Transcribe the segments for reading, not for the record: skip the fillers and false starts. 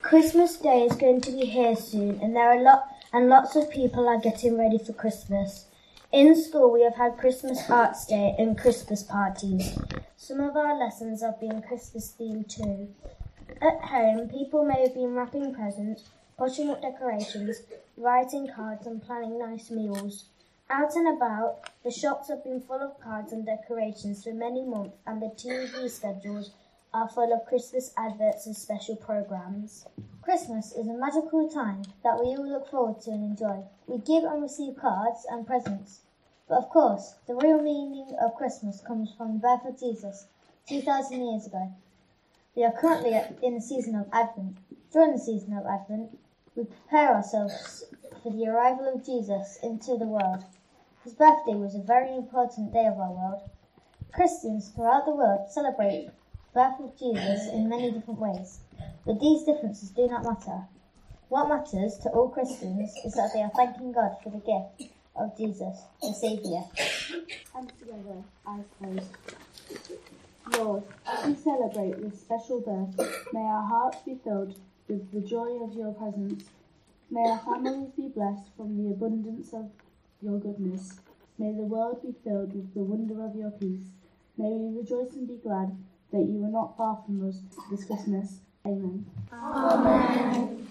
Christmas Day is going to be here soon, and lots of people are getting ready for Christmas. In school, we have had Christmas Arts Day and Christmas parties. Some of our lessons have been Christmas themed too. At home, people may have been wrapping presents, putting up decorations, writing cards and planning nice meals. Out and about, the shops have been full of cards and decorations for many months, and the TV schedules are full of Christmas adverts and special programs. Christmas is a magical time that we all look forward to and enjoy. We give and receive cards and presents. But of course, the real meaning of Christmas comes from the birth of Jesus 2,000 years ago. We are currently in the season of Advent. During the season of Advent, we prepare ourselves for the arrival of Jesus into the world. His birthday was a very important day of our world. Christians throughout the world celebrate the birth of Jesus in many different ways, but these differences do not matter. What matters to all Christians is that they are thanking God for the gift of Jesus, the Saviour. And together, eyes closed. Lord, as we celebrate this special birth, may our hearts be filled with the joy of your presence. May our families be blessed from the abundance of your goodness. May the world be filled with the wonder of your peace. May we rejoice and be glad that you are not far from us this Christmas. Amen. Amen.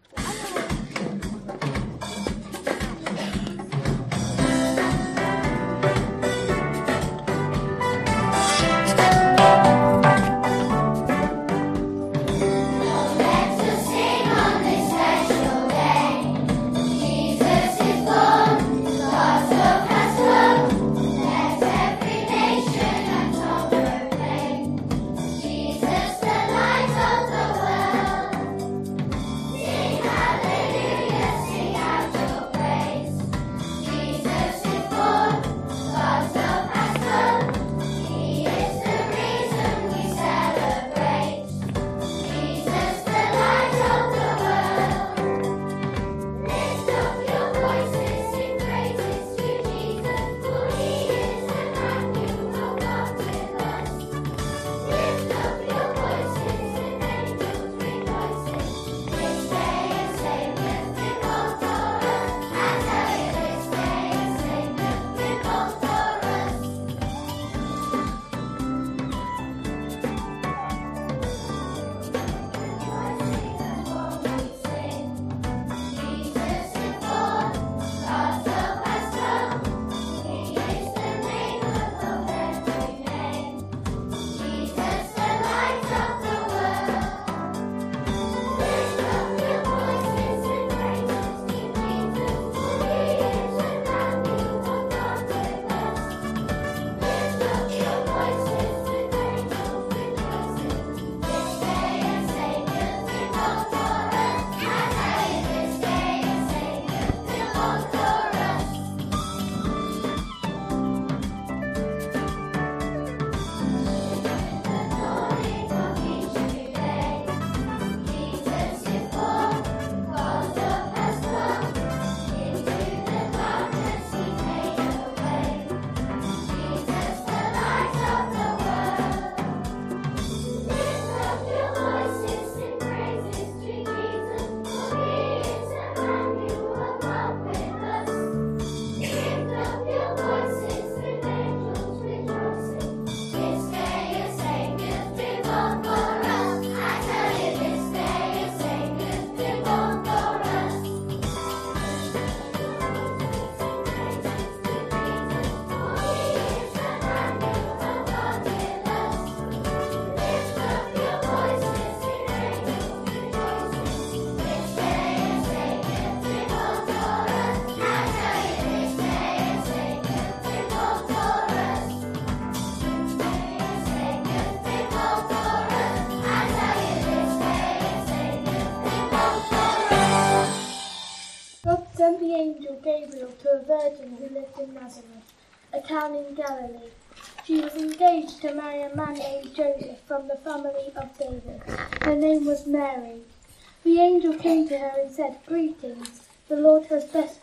Sent the angel Gabriel to a virgin who lived in Nazareth, a town in Galilee. She was engaged to marry a man named Joseph from the family of David. Her name was Mary. The angel came to her and said, "Greetings, the Lord has blessed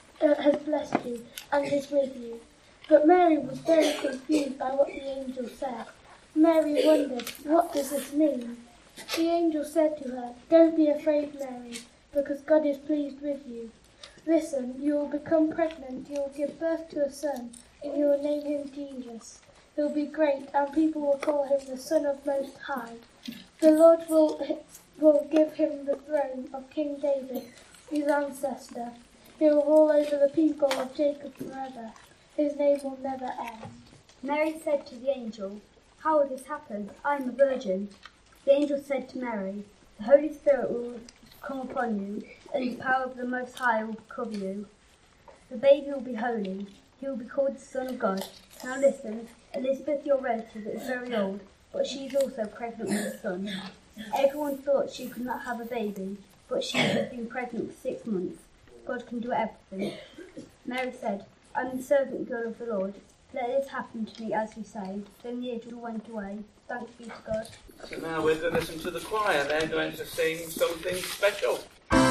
you and is with you." But Mary was very confused by what the angel said. Mary wondered, "What does this mean?" The angel said to her, "Don't be afraid, Mary, because God is pleased with you. Listen, you will become pregnant, you will give birth to a son, and you will name him Jesus. He will be great, and people will call him the Son of Most High. The Lord will give him the throne of King David, his ancestor. He will rule over the people of Jacob forever. His name will never end." Mary said to the angel, "How will this happen? I am a virgin." The angel said to Mary, "The Holy Spirit will come upon you, and the power of the Most High will cover you. The baby will be holy. He will be called the Son of God." Now listen, Elizabeth, your relative, is very old, but she is also pregnant with a son. Everyone thought she could not have a baby, but she has been pregnant for 6 months. God can do everything. Mary said, "I'm the servant girl of the Lord. Let this happen to me as you say." Then the angel went away. Thanks be to God. So now we're going to listen to the choir. They're going to sing something special.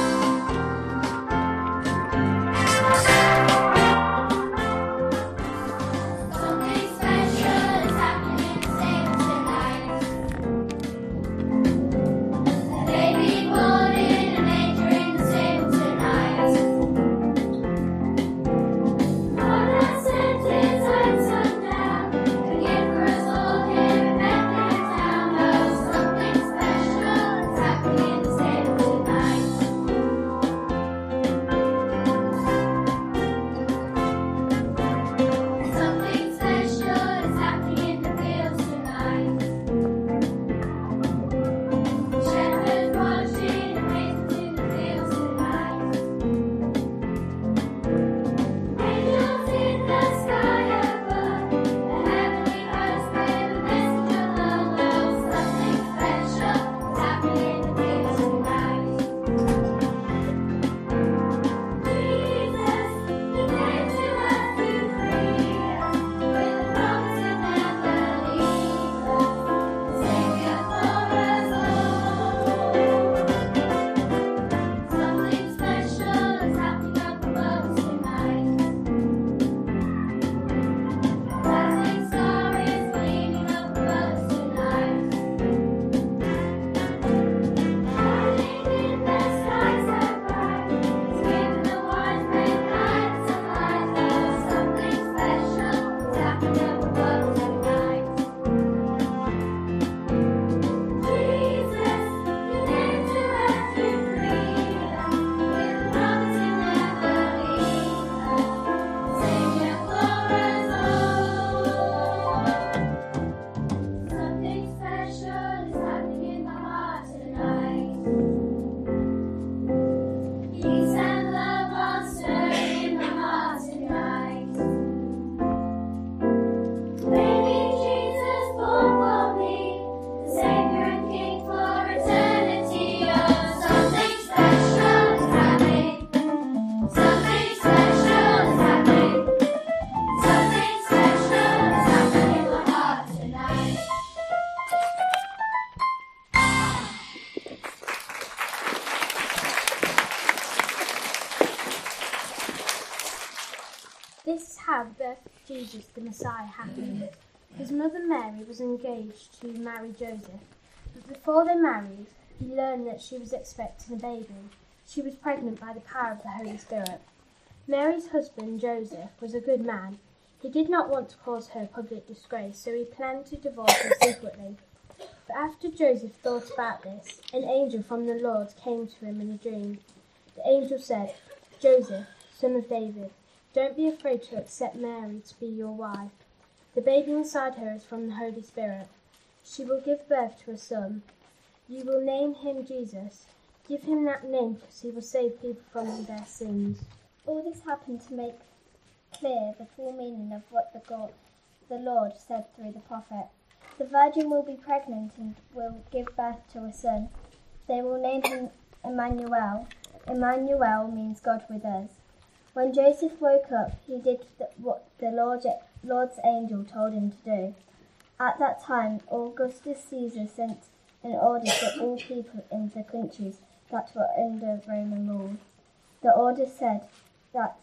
This is how the birth of Jesus the Messiah happened. His mother Mary was engaged to marry Joseph, but before they married, he learned that she was expecting a baby. She was pregnant by the power of the Holy Spirit. Mary's husband, Joseph, was a good man. He did not want to cause her public disgrace, so he planned to divorce her secretly. But after Joseph thought about this, an angel from the Lord came to him in a dream. The angel said, "Joseph, son of David, don't be afraid to accept Mary to be your wife. The baby inside her is from the Holy Spirit. She will give birth to a son. You will name him Jesus. Give him that name because he will save people from their sins." All this happened to make clear the full meaning of what the Lord said through the prophet. The virgin will be pregnant and will give birth to a son. They will name him Emmanuel. Emmanuel means God with us. When Joseph woke up, he did what the Lord's angel told him to do. At that time, Augustus Caesar sent an order to all people in the countries that were under Roman rule. The order said that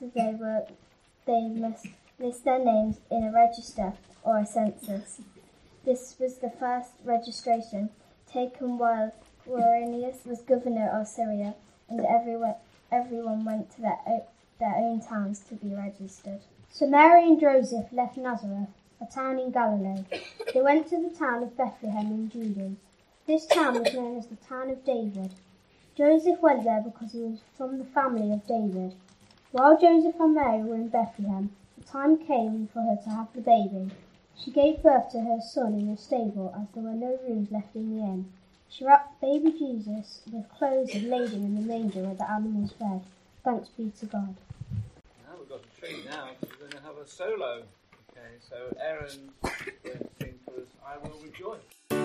they must list their names in a register or a census. This was the first registration taken while Quirinius was governor of Syria, and everyone went to their own towns to be registered. So Mary and Joseph left Nazareth, a town in Galilee. They went to the town of Bethlehem in Judah. This town was known as the town of David. Joseph went there because he was from the family of David. While Joseph and Mary were in Bethlehem, the time came for her to have the baby. She gave birth to her son in a stable, as there were no rooms left in the inn. She wrapped baby Jesus with clothes and laid him in the manger where the animals fed. Thanks be to God. Now we've got a treat now, because we're going to have a solo. Okay, so Aaron's going to sing for us, I Will Rejoice.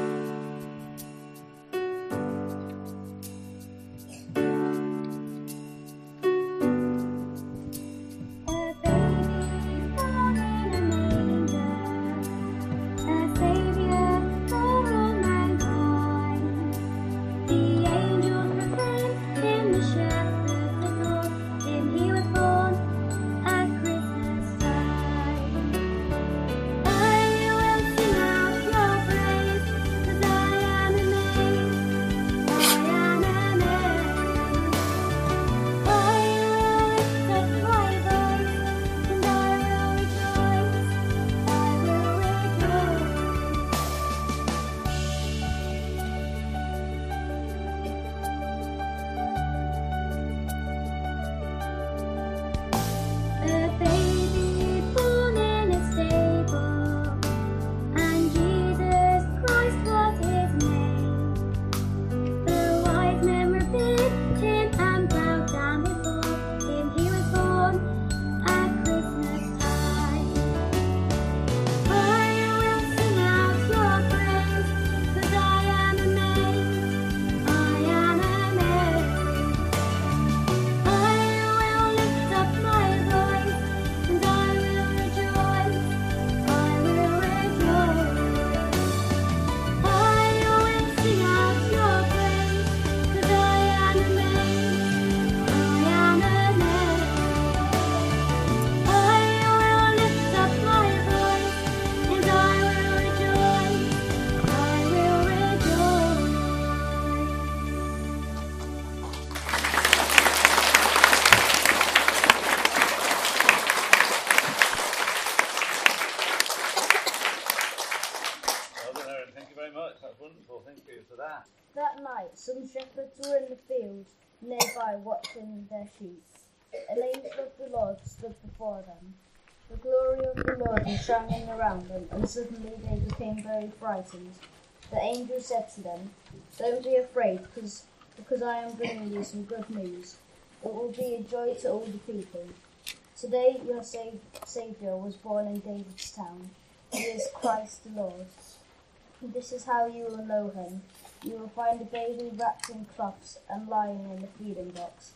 That night, some shepherds were in the field nearby watching their sheep. An angel of the Lord stood before them. The glory of the Lord was shining around them, and suddenly they became very frightened. The angel said to them, "Don't be afraid, because I am bringing you some good news. It will be a joy to all the people. Today your Saviour was born in David's town. He is Christ the Lord. This is how you will know him. You will find a baby wrapped in cloths and lying in the feeding box."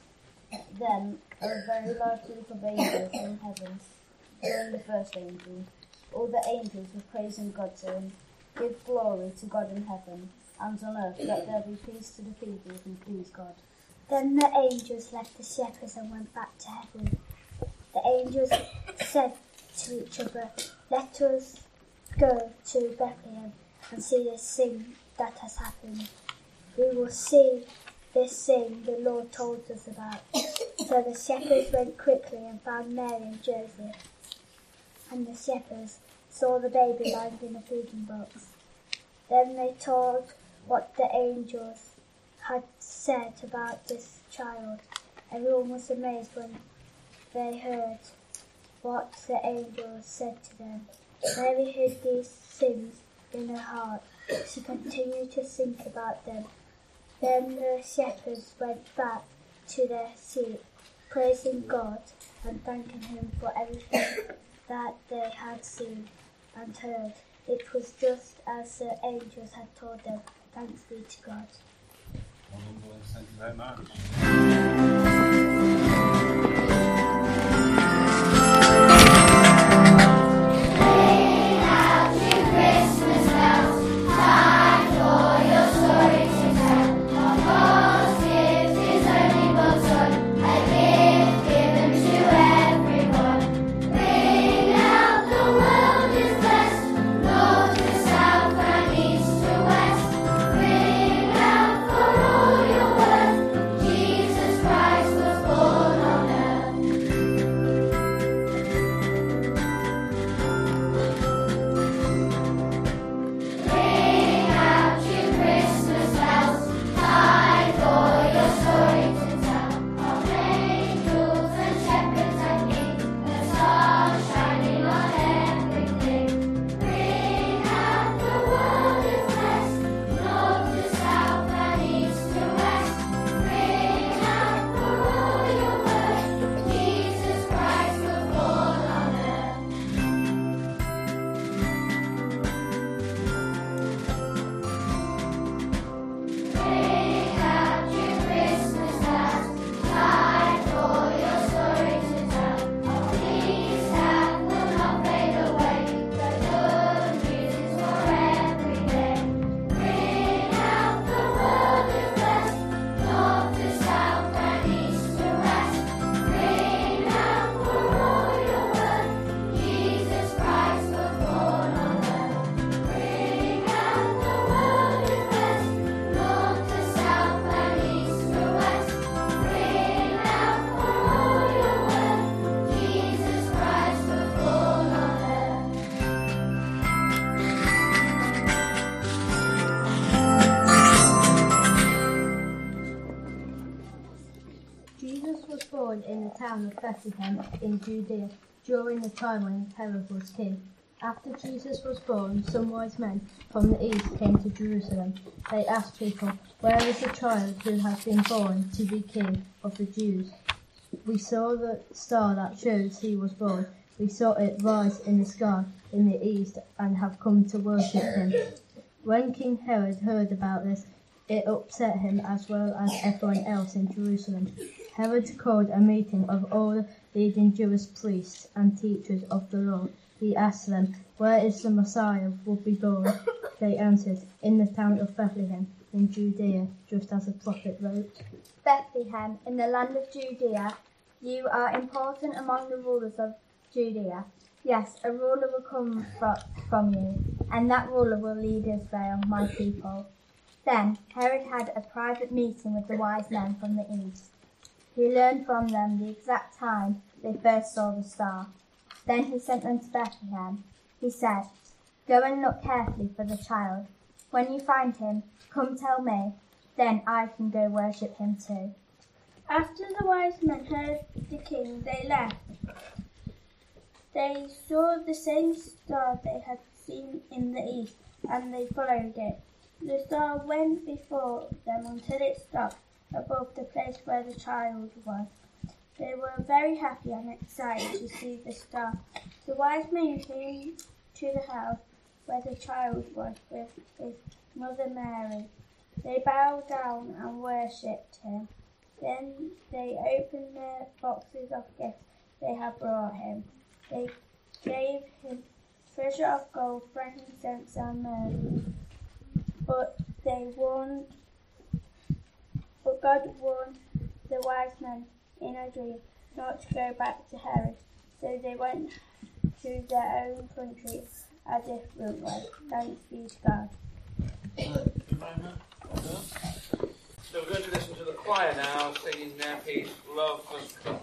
Then a very large group of angels from heaven joined the first angel. All the angels were praising God, saying, "Give glory to God in heaven, and on earth let there be peace to the people who please God." Then the angels left the shepherds and went back to heaven. The angels said to each other, "Let us go to Bethlehem and see this thing that has happened. We will see this thing the Lord told us about." So the shepherds went quickly and found Mary and Joseph. And the shepherds saw the baby lying in a feeding box. Then they told what the angels had said about this child. Everyone was amazed when they heard what the angels said to them. Mary hid these things in her heart. She continued to think about them. Then the shepherds went back to their sheep, praising God and thanking him for everything that they had seen and heard. It was just as the angels had told them. Thanks be to God. Thank you very much. Bring Jesus was born in the town of Bethlehem in Judea during the time when Herod was king. After Jesus was born, some wise men from the east came to Jerusalem. They asked people, "Where is the child who has been born to be king of the Jews? We saw the star that shows he was born. We saw it rise in the sky in the east and have come to worship him." When King Herod heard about this, it upset him as well as everyone else in Jerusalem. Herod called a meeting of all the leading Jewish priests and teachers of the law. He asked them, "Where is the Messiah will be born?" They answered, "In the town of Bethlehem in Judea, just as the prophet wrote." Bethlehem, in the land of Judea, you are important among the rulers of Judea. Yes, a ruler will come from you, and that ruler will lead Israel, my people. Then Herod had a private meeting with the wise men from the east. He learned from them the exact time they first saw the star. Then he sent them to Bethlehem. He said, "Go and look carefully for the child. When you find him, come tell me. Then I can go worship him too." After the wise men heard the king, they left. They saw the same star they had seen in the east, and they followed it. The star went before them until it stopped above the place where the child was. They were very happy and excited to see the star. The wise men came to the house where the child was with his mother Mary. They bowed down and worshipped him. Then they opened their boxes of gifts they had brought him. They gave him treasure of gold, frankincense, and myrrh. But God warned the wise men in a dream not to go back to Herod, so they went to their own country a different way. Thanks be to God. Thank you very much. Well done. So we're going to listen to the choir now singing their piece, "Love Has Come."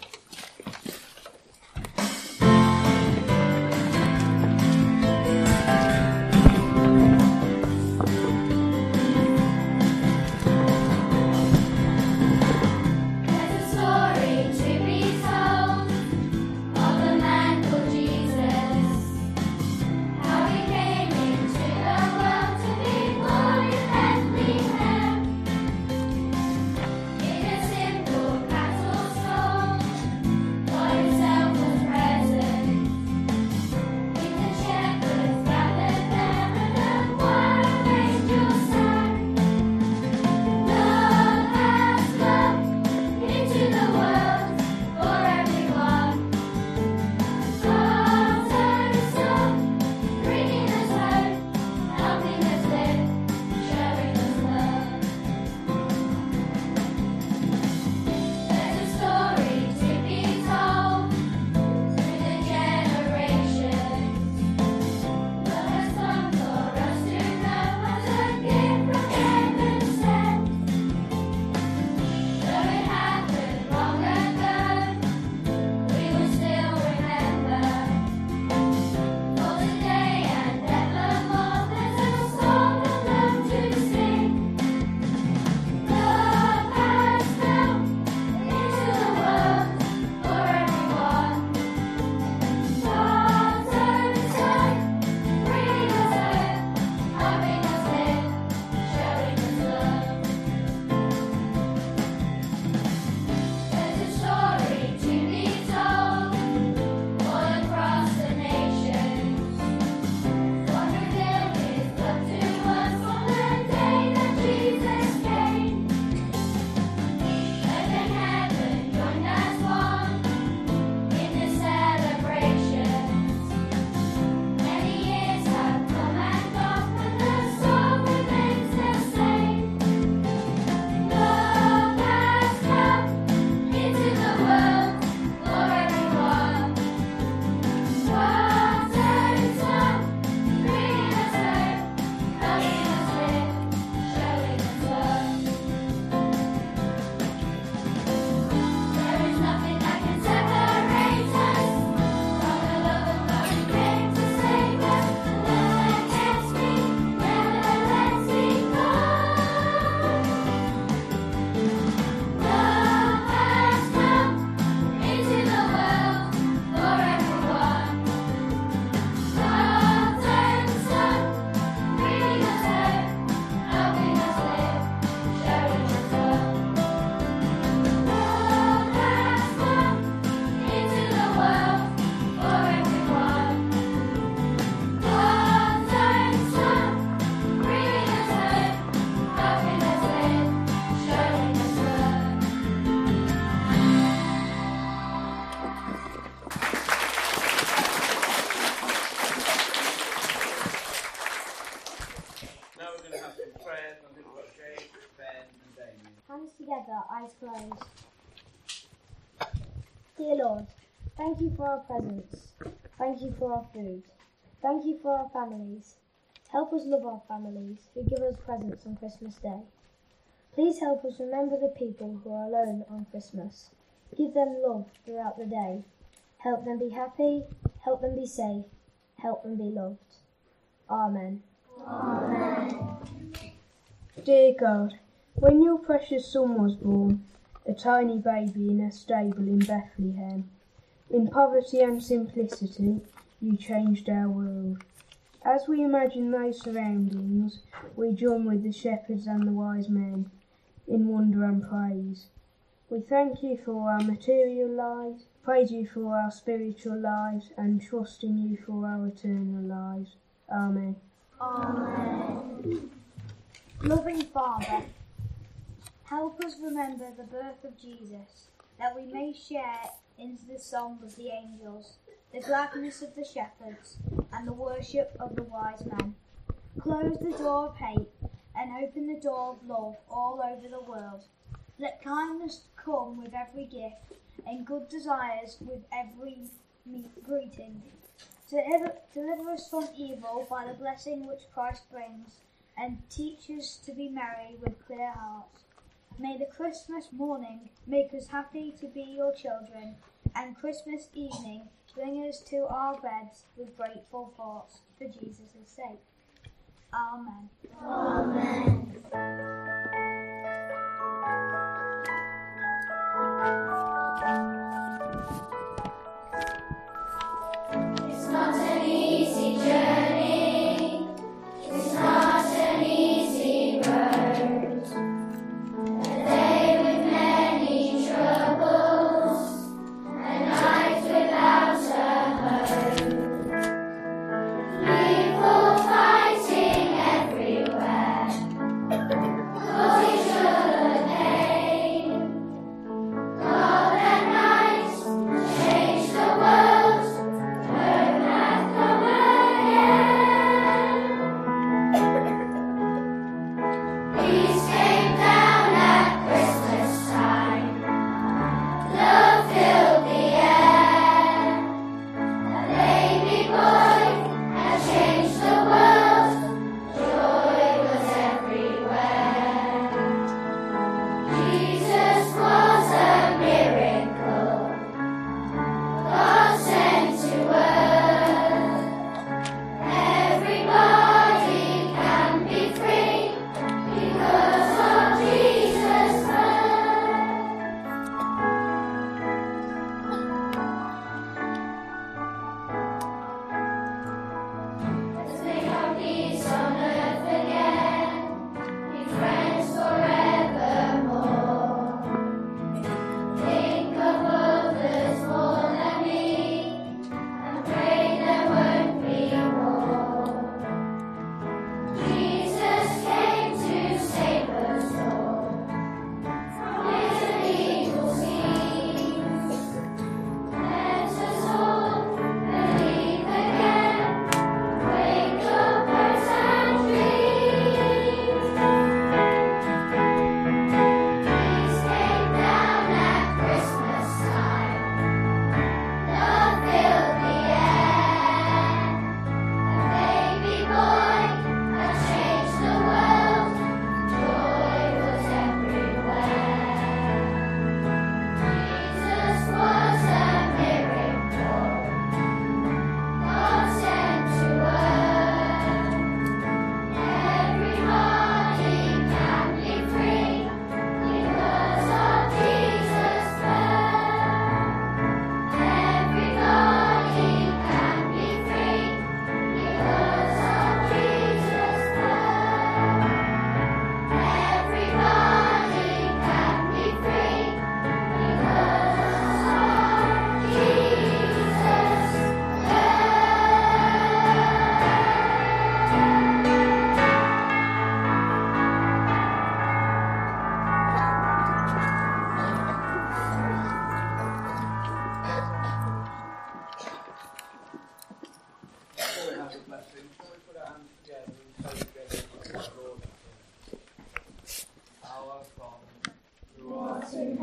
In a simple cattle stall, close. Dear Lord, thank you for our presents. Thank you for our food. Thank you for our families. Help us love our families who give us presents on Christmas Day. Please help us remember the people who are alone on Christmas. Give them love throughout the day. Help them be happy. Help them be safe. Help them be loved. Amen. Amen. Dear God, when your precious Son was born, a tiny baby in a stable in Bethlehem, in poverty and simplicity, you changed our world. As we imagine those surroundings, we join with the shepherds and the wise men in wonder and praise. We thank you for our material lives, praise you for our spiritual lives, and trust in you for our eternal lives. Amen. Amen. Loving Father, help us remember the birth of Jesus, that we may share in the song of the angels, the gladness of the shepherds, and the worship of the wise men. Close the door of hate and open the door of love all over the world. Let kindness come with every gift, and good desires with every greeting. Deliver us from evil by the blessing which Christ brings, and teach us to be merry with clear hearts. May the Christmas morning make us happy to be your children, and Christmas evening bring us to our beds with grateful thoughts for Jesus' sake. Amen. Amen. It's not an easy journey, it's not an easy road, a day with many troubles, a night without a home, people fighting everywhere, causing trouble and pain. God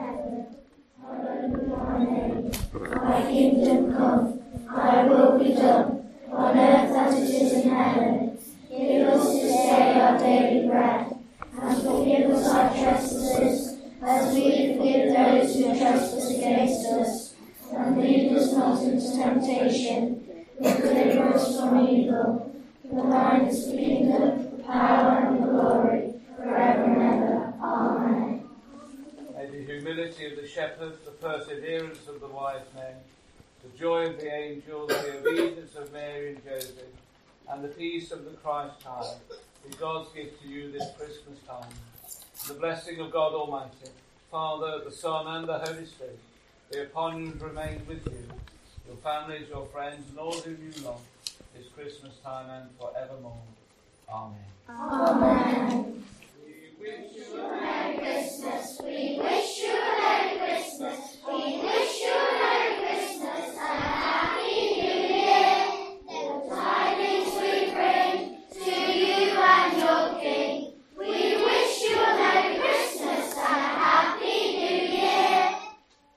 heaven. Hallowed be thy name. Thy kingdom come, thy will be done, on earth as it is in heaven. Give us this day our daily bread, and forgive us our trespasses, as we forgive those who trespass against us. And lead us not into temptation, but deliver us from evil. For thine is the kingdom, the power, and the glory, forever and ever. Amen. May the humility of the shepherds, the perseverance of the wise men, the joy of the angels, the obedience of Mary and Joseph, and the peace of the Christ child be God's gift to you this Christmas time. The blessing of God Almighty, Father, the Son, and the Holy Spirit be upon you and remain with you, your families, your friends, and all whom you love, this Christmas time and forevermore. Amen. Amen. We wish you Merry Christmas. We wish